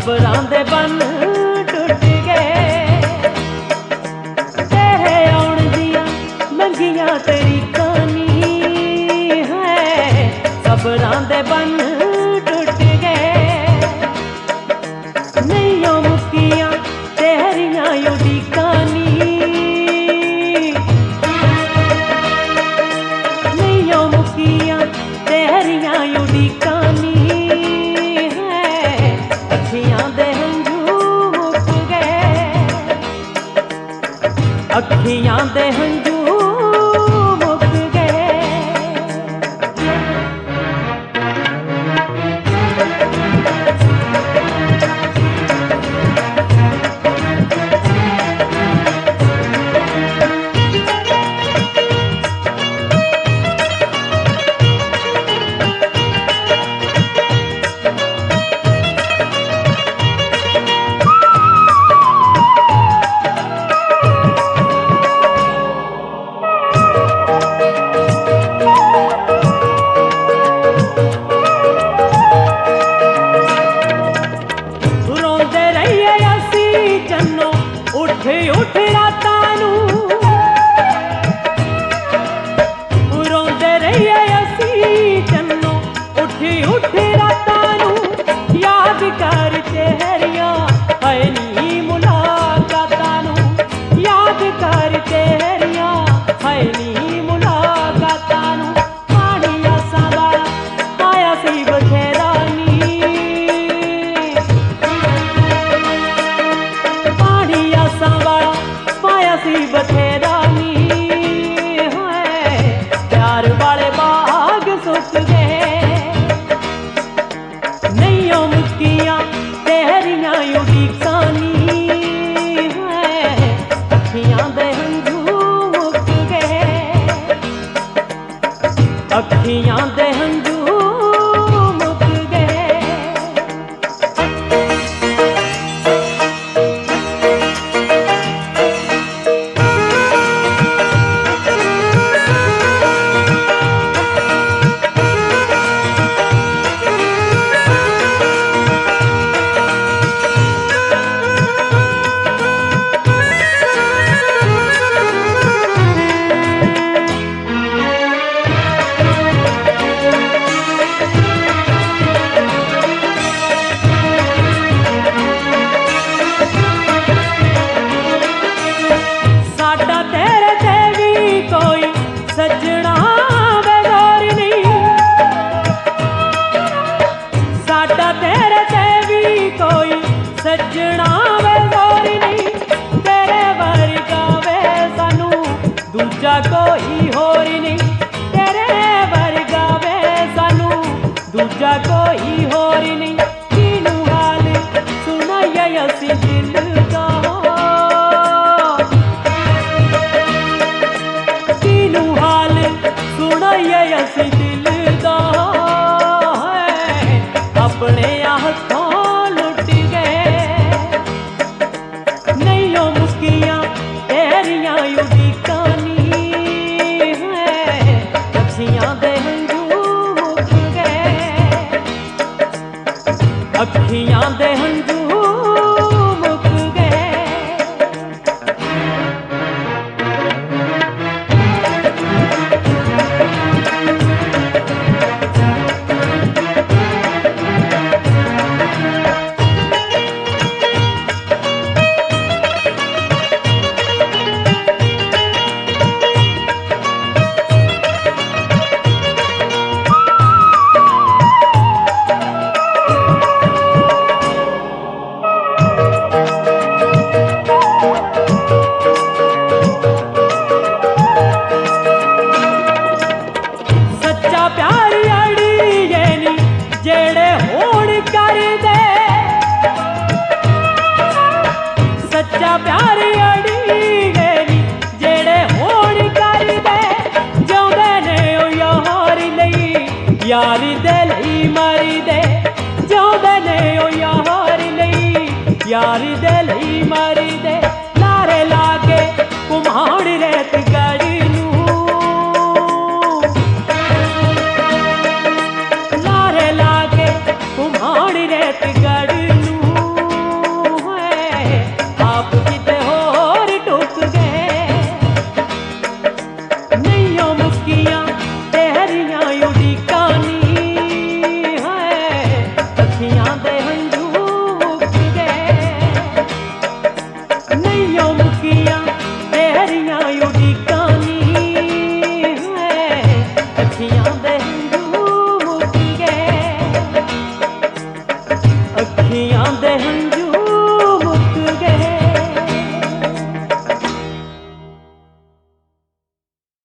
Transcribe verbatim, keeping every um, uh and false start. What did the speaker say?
सब्रां दे बन टुट गए, तेरे आउण दियां लंघियां तरीकां नी है, सब्रां दे बन टुट गए, नहीं मुक्कियां तेरियां उड़ीकां नी, नहीं मुक्कियां तेरियां उड़ीकां नी है, अखियां दे हंझू मुक गए, अखियां दे हंझू मुक गए। उठ रातां नूं रोंदे रहिए असीं जन्नों, उठ उठ रातां नूं याद कर तेरियां है नी मुलाकातां नूं, याद कर तेरियां है नी मुलाकातां नूं, पानी आसां वाला आया सी बथेरा नी, पानी आसां वाला पाया सी बथेरा नी है, प्यार वाले बाग सुक गए, नहीं मुक्कियां तेरियां उड़ीकां नी है, अखियां दे हंझू मुक गए, अखियां दे हंझू मुक गए। सजना वे गौर नहीं, साडा तेरे ते भी कोई सजना वे गौर नहीं, तेरे वर्गा वे सानू दूजा कोई होर नहीं, तेरे वर्गा वे सानू दूजा कोई होर नहीं, किनू हाल सुनाइए असी दिल दा, सुनाइए असी दिल दा है, अपने हथों लुट गए, नहीं मुक्कियां तेरियां उड़ीकां नी है, अखियां दे हंझू मुक गए, अखियां दे हंझू मुक गए। जेड़े होण कर दे सच्चा प्यार अड़ीए नी, जेड़े होण कर दे जिउंदे ने ओ यार लई, यार दे लई मर दे, जिउंदे ने ओ यार लई, यार दे लई मर दे, लारे लागे घुमाण रेत गड़ी नूं, लारे लागे घुमाण रेत गड़ी नूं हंगामे